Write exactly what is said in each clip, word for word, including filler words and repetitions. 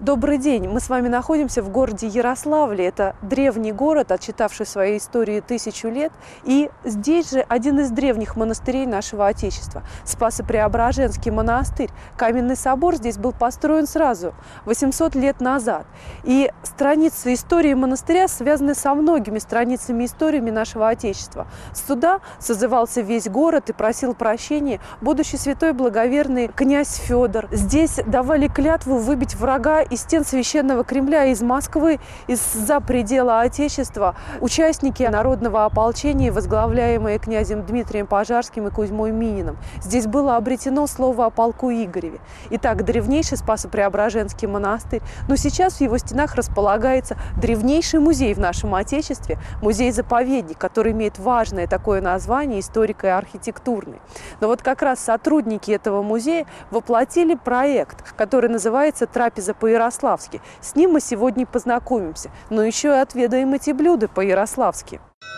Добрый день! Мы с вами находимся в городе Ярославле. Это древний город, отчитавший своей истории тысячу лет. И здесь же один из древних монастырей нашего Отечества – Спасо-Преображенский монастырь. Каменный собор здесь был построен сразу, восемьсот лет назад. И страницы истории монастыря связаны со многими страницами истории нашего Отечества. Сюда созывался весь город и просил прощения будущий святой благоверный князь Федор. Здесь давали клятву выбить врага из стен священного Кремля, из Москвы, из-за предела Отечества. Участники народного ополчения, возглавляемые князем Дмитрием Пожарским и Кузьмой Мининым. Здесь было обретено слово о полку Игореве. Итак, древнейший Спасо-Преображенский монастырь. Но сейчас в его стенах располагается древнейший музей в нашем Отечестве, музей-заповедник, который имеет важное такое название, историко- и архитектурный. Но вот как раз сотрудники этого музея воплотили проект, который называется «Трапеза по-ярославски». С ним мы сегодня познакомимся, но еще и отведаем эти блюда по-ярославски.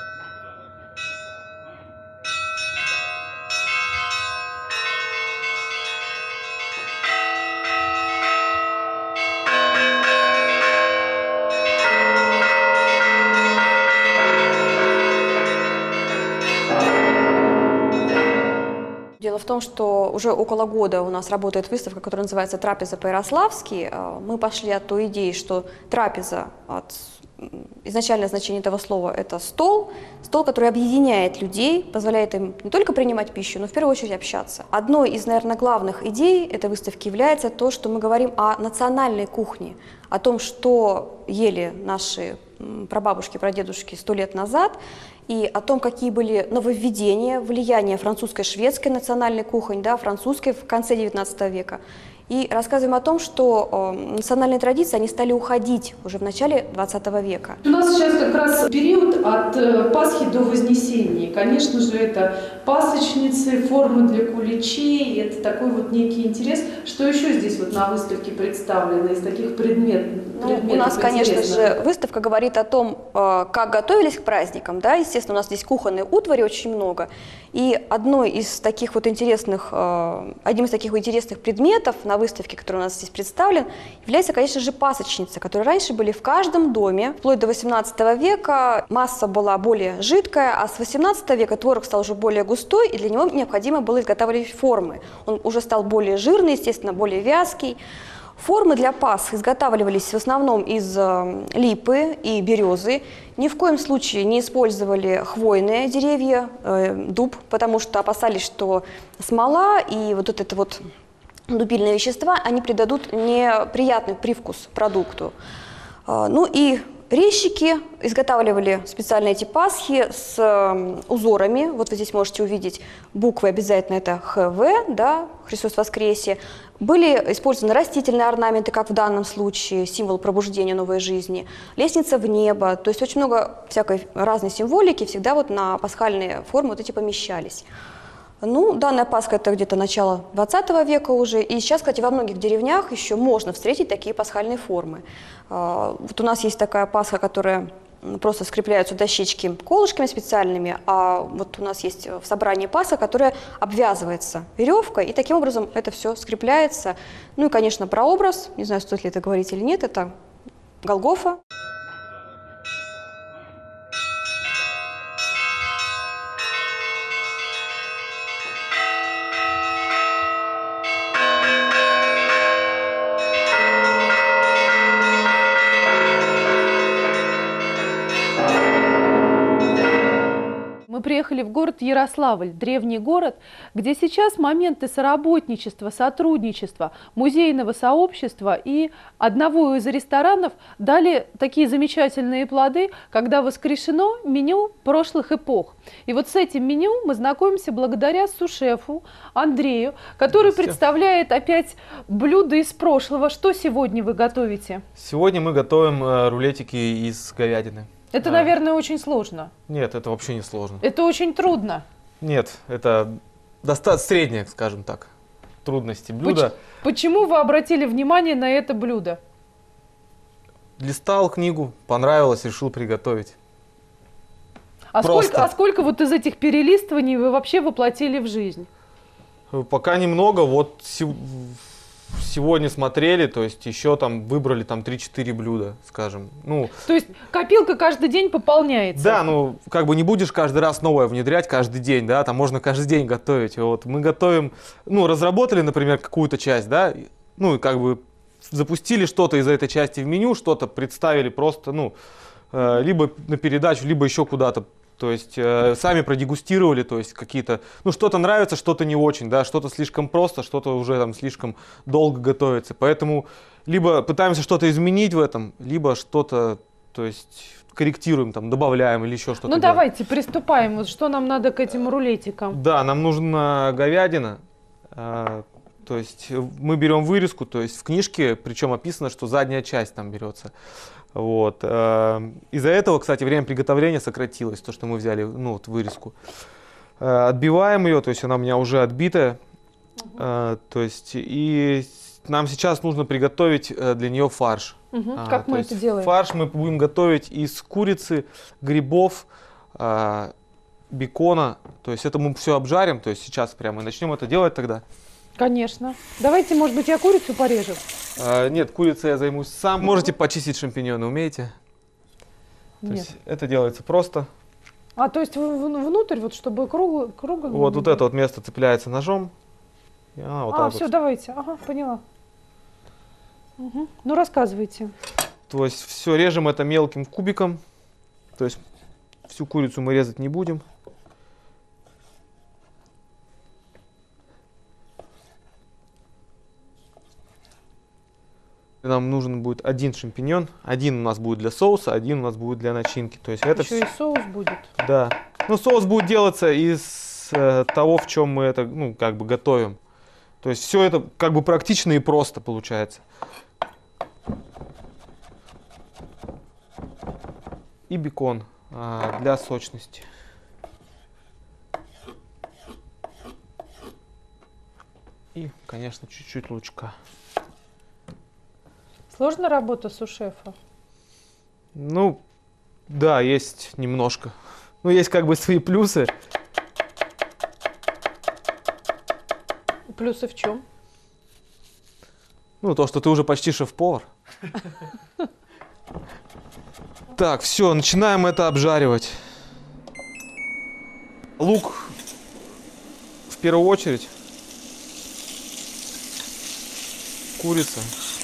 Дело в том, что уже около года у нас работает выставка, которая называется «Трапеза по-ярославски». Мы пошли от той идеи, что трапеза, от изначальное значение этого слова – это стол, стол, который объединяет людей, позволяет им не только принимать пищу, но в первую очередь общаться. Одной из, наверное, главных идей этой выставки является то, что мы говорим о национальной кухне, о том, что ели наши прабабушки, прадедушки сто лет назад, и о том, какие были нововведения, влияние французской, шведской национальной кухни, да, французской в конце девятнадцатого века. И рассказываем о том, что э, национальные традиции, они стали уходить уже в начале двадцатого века. У нас сейчас как раз период от э, Пасхи до Вознесения. Конечно же, это пасочницы, формы для куличей. Это такой вот некий интерес. Что еще здесь вот на выставке представлено из таких предметов? Ну, у нас, конечно же, выставка говорит о том, э, как готовились к праздникам. Да? Естественно, у нас здесь кухонной утвари очень много. И одной из таких вот интересных, э, одним из таких интересных предметов на выставке, который у нас здесь представлен, является, конечно же, пасочница, которые раньше были в каждом доме. Вплоть до восемнадцатого века масса была более жидкая, а с восемнадцатого века творог стал уже более густой, и для него необходимо было изготавливать формы. Он уже стал более жирный, естественно, более вязкий. Формы для пасх изготавливались в основном из э, липы и березы. Ни в коем случае не использовали хвойные деревья, э, дуб, потому что опасались, что смола и вот это вот дубильные вещества, они придадут неприятный привкус продукту. Э, ну и резчики изготавливали специальные эти пасхи с э, узорами. Вот вы здесь можете увидеть буквы, обязательно это Х В, да, Христос воскресе. Были использованы растительные орнаменты, как в данном случае, символ пробуждения новой жизни, лестница в небо. То есть очень много всякой разной символики всегда вот на пасхальные формы вот эти помещались. Ну, данная Пасха – это где-то начало двадцатого века уже. И сейчас, кстати, во многих деревнях еще можно встретить такие пасхальные формы. Вот у нас есть такая Пасха, которая просто скрепляются дощечки колышками специальными, а вот у нас есть в собрании Пасха, которая обвязывается веревкой, и таким образом это все скрепляется. Ну и, конечно, прообраз, не знаю, стоит ли это говорить или нет, это Голгофа. Мы приехали в город Ярославль, древний город, где сейчас моменты соработничества, сотрудничества, музейного сообщества и одного из ресторанов дали такие замечательные плоды, когда воскрешено меню прошлых эпох. И вот с этим меню мы знакомимся благодаря су-шефу Андрею, который представляет опять блюда из прошлого. Что сегодня вы готовите? Сегодня мы готовим э, рулетики из говядины. Это, а. наверное, очень сложно. Нет, это вообще не сложно. Это очень трудно. Нет, это достаточно среднее, скажем так, трудности блюда. Почему вы обратили внимание на это блюдо? Листал книгу, понравилось, решил приготовить. А сколько, а сколько вот из этих перелистываний вы вообще воплотили в жизнь? Пока немного. Вот сегодня смотрели, то есть еще там выбрали там три-четыре блюда, скажем. Ну, То есть копилка каждый день пополняется? да, ну, как бы не будешь каждый раз новое внедрять каждый день, да, там можно каждый день готовить. Вот мы готовим, ну, разработали, например, какую-то часть, да, ну, и как бы запустили что-то из этой части в меню, что-то представили просто, ну, э, либо на передачу, либо еще куда-то. То есть э, сами продегустировали, то есть какие-то, ну, что-то нравится, что-то не очень, да, что-то слишком просто, что-то уже там слишком долго готовится. Поэтому либо пытаемся что-то изменить в этом, либо что-то, то есть корректируем, там, добавляем или еще что-то. Ну, делаем. давайте приступаем. Вот что нам надо к этим рулетикам? Да, нам нужна говядина. э, То есть мы берем вырезку, то есть в книжке, причем описано, что задняя часть там берется. Вот. э, Из-за этого, кстати, время приготовления сократилось, то, что мы взяли, ну, вот вырезку. Э, Отбиваем ее, то есть она у меня уже отбитая. Э, То есть и нам сейчас нужно приготовить э, для нее фарш. Мгм. А, Как то мы есть это делаем? Фарш мы будем готовить из курицы, грибов, э, бекона. То есть это мы все обжарим, то есть сейчас прямо и начнем это делать тогда. Конечно. Давайте, может быть, я курицу порежу? А, нет, курицей я займусь сам. Можете почистить шампиньоны, умеете? То Нет. есть это делается просто. А, то есть в- в- внутрь, вот чтобы круглый, круглый. Вот, вот это вот место цепляется ножом. И она вот а, так все, вот. давайте. Ага, поняла. Мгм. Ну, рассказывайте. То есть все режем это мелким кубиком. То есть всю курицу мы резать не будем. Нам нужен будет один шампиньон. Один у нас будет для соуса, один у нас будет для начинки. То есть это Еще всё- и соус будет. Да. Ну, соус будет делаться из э, того, в чем мы это, ну, как бы готовим. То есть все это как бы практично и просто получается. И бекон а, для сочности. И, конечно, чуть-чуть лучка. Сложная работа сушефа? Ну, да, есть немножко. Ну, есть как бы свои плюсы. Плюсы в чем? Ну, то, что ты уже почти шеф-повар. Так, все, начинаем это обжаривать. Лук в первую очередь. Курица.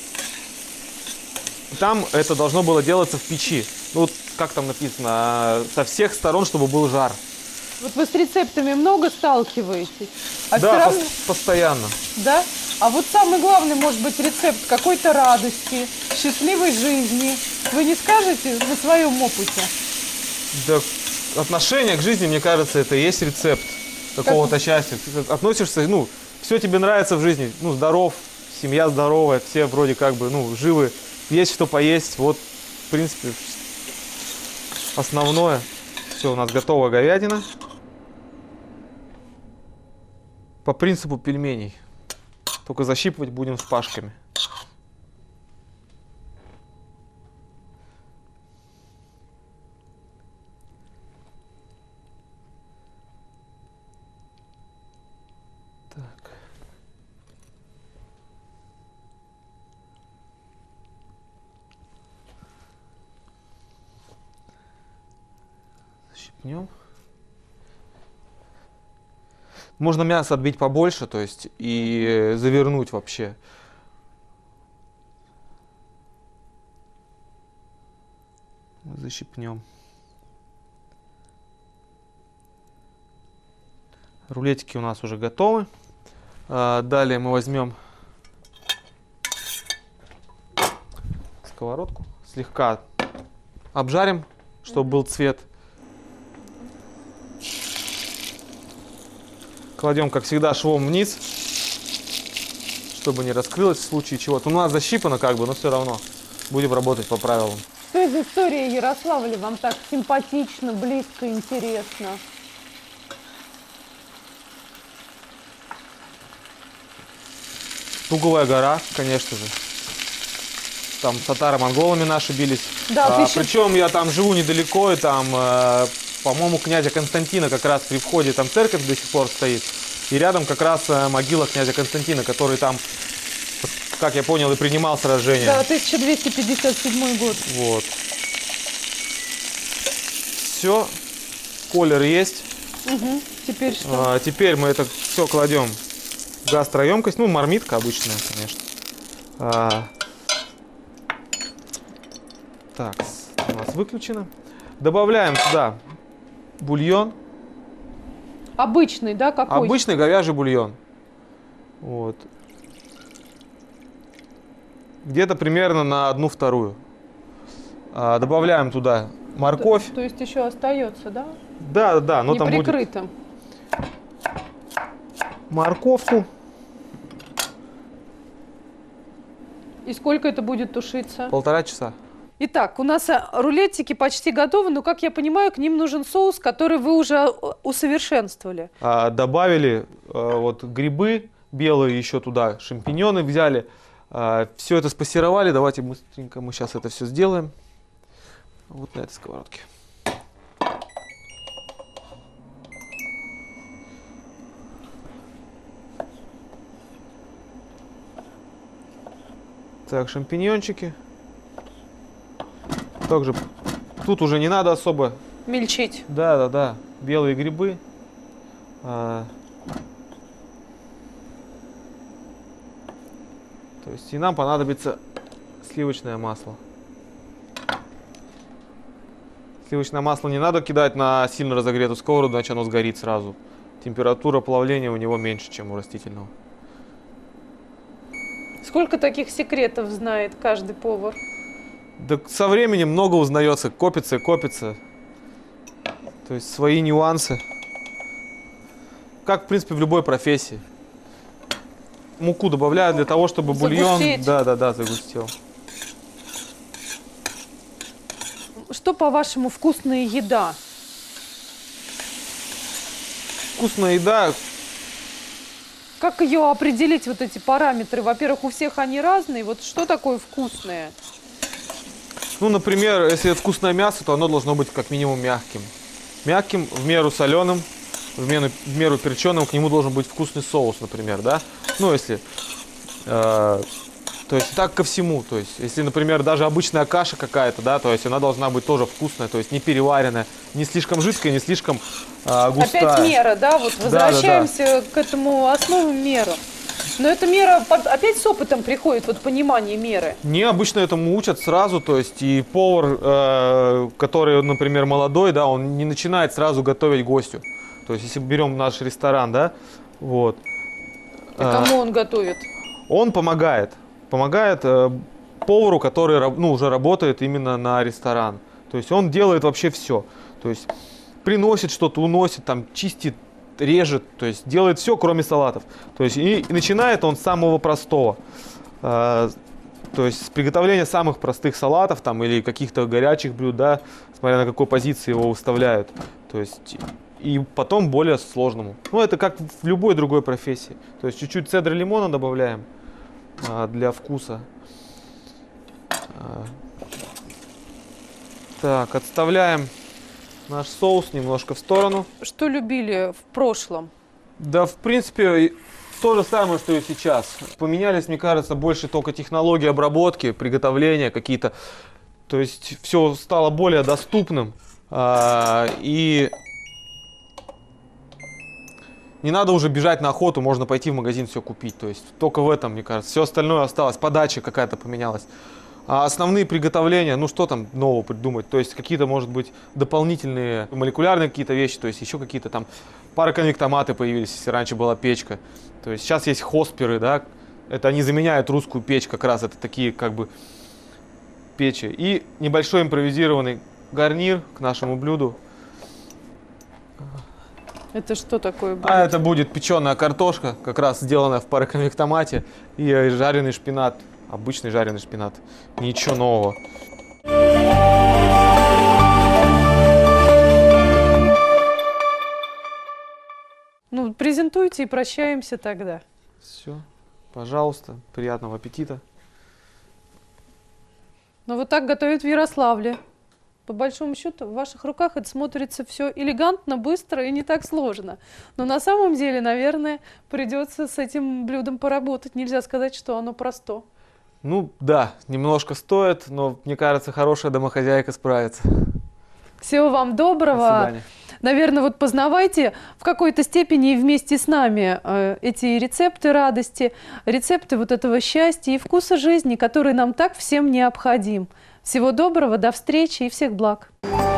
Там это должно было делаться в печи. Ну, вот как там написано, со всех сторон, чтобы был жар. Вот вы с рецептами много сталкиваетесь? А да, всё равно... пос- постоянно. Да? А вот самый главный, может быть, рецепт какой-то радости, счастливой жизни. Вы не скажете на своем опыте? Да, отношение к жизни, мне кажется, это и есть рецепт какого-то счастья. Ты относишься, ну, все тебе нравится в жизни, ну, здоров, семья здоровая, все вроде как бы, ну, живы, есть что поесть. Вот, в принципе, основное. Все, у нас готова говядина. По принципу пельменей. Только защипывать будем шпажками. Так. Защипнем. Можно мясо отбить побольше, то есть, и завернуть вообще. Защипнем. Рулетики у нас уже готовы. А, далее мы возьмем сковородку, слегка обжарим, чтобы был цвет. Кладем, как всегда, швом вниз, чтобы не раскрылось в случае чего. У нас защипано как бы, но все равно будем работать по правилам. Что из истории Ярославля вам так симпатично, близко, интересно? Туговая гора, конечно же. Там с татаро-монголами наши бились. Да, а, ты еще- причем я там живу недалеко, и там, э, по-моему, князя Константина как раз при входе там церковь до сих пор стоит. И рядом как раз э, могила князя Константина, который там как я понял, и принимал сражение. Да, тысяча двести пятьдесят седьмой год. Вот. Все, колер есть. Угу. Теперь что? А, теперь мы это все кладем в гастроемкость. Ну, мармитка обычная, конечно. А, так, у нас выключено. Добавляем сюда бульон. Обычный, да, какой? Обычный говяжий бульон. Вот. Где-то примерно на одну вторую. А, добавляем туда морковь. То, то есть еще остается, да? Да, да, да, но Не там будет прикрыто. морковку. И сколько это будет тушиться? Полтора часа. Итак, у нас а, рулетики почти готовы, но, как я понимаю, к ним нужен соус, который вы уже усовершенствовали. А, добавили а, вот грибы белые еще туда, шампиньоны взяли. А, все это спассеровали. Давайте быстренько мы сейчас это все сделаем. Вот на этой сковородке. Так, шампиньончики. Также тут уже не надо особо. Мельчить. Да, да, да. Белые грибы. А, то есть и нам понадобится сливочное масло. Сливочное масло не надо кидать на сильно разогретую сковороду, иначе оно сгорит сразу. Температура плавления у него меньше, чем у растительного. Сколько таких секретов знает каждый повар? Да со временем много узнается, копится и копится. То есть свои нюансы. Как, в принципе, в любой профессии. Муку добавляют для того, чтобы бульон... Загустеть. Да, да, да, загустел. Что, по-вашему, вкусная еда? Вкусная еда. Как ее определить, вот эти параметры? Во-первых, у всех они разные. Вот что такое вкусное? Ну, например, если это вкусное мясо, то оно должно быть как минимум мягким. Мягким, в меру соленым, в меру, в меру перченым, к нему должен быть вкусный соус, например, да? Ну, если... Э, то есть так ко всему. То есть, если, например, даже обычная каша какая-то, да, то есть она должна быть тоже вкусная, то есть не переваренная, не слишком жидкая, не слишком э, густая. Опять мера, да? Вот возвращаемся да, да, да. к этому основу меру. Но эта мера опять с опытом приходит, вот понимание меры. Не, обычно этому учат сразу, то есть и повар, э, который, например, молодой, да, он не начинает сразу готовить гостю. То есть если берем наш ресторан, да, вот. И кому он готовит? Он помогает, помогает э, повару, который, ну, уже работает именно на ресторан. То есть он делает вообще все. То есть приносит что-то, уносит, там, чистит, режет, то есть делает все, кроме салатов. То есть и, и начинает он с самого простого. Э, то есть с приготовления самых простых салатов там, или каких-то горячих блюд, да, смотря на какой позиции его выставляют. То есть и потом более сложному. Ну, это как в любой другой профессии. То есть чуть-чуть цедры лимона добавляем э, для вкуса. Э, так, отставляем наш соус немножко в сторону. Что любили в прошлом? Да, в принципе, то же самое, что и сейчас. Поменялись, мне кажется, больше только технологии обработки, приготовления какие-то. То есть все стало более доступным. А, и не надо уже бежать на охоту, можно пойти в магазин все купить. То есть только в этом, мне кажется. Все остальное осталось. Подача какая-то поменялась. А основные приготовления, ну что там нового придумать? То есть какие-то, может быть, дополнительные молекулярные какие-то вещи, то есть еще какие-то там пароконвектоматы появились, если раньше была печка. То есть сейчас есть хосперы, да, это они заменяют русскую печь как раз, это такие как бы печи. И небольшой импровизированный гарнир к нашему блюду. Это что такое будет? А это будет печеная картошка, как раз сделанная в пароконвектомате, и жареный шпинат. Обычный жареный шпинат. Ничего нового. Ну, презентуйте и прощаемся тогда. Все. Пожалуйста. Приятного аппетита. Ну, вот так готовят в Ярославле. по большому счету в ваших руках это смотрится все элегантно, быстро и не так сложно. Но на самом деле, наверное, придется с этим блюдом поработать. Нельзя сказать, что оно просто. Ну да, немножко стоит, но мне кажется, хорошая домохозяйка справится. Всего вам доброго. До свидания. Наверное, вот познавайте в какой-то степени и вместе с нами э, эти рецепты радости, рецепты вот этого счастья и вкуса жизни, который нам так всем необходим. Всего доброго, до встречи и всех благ.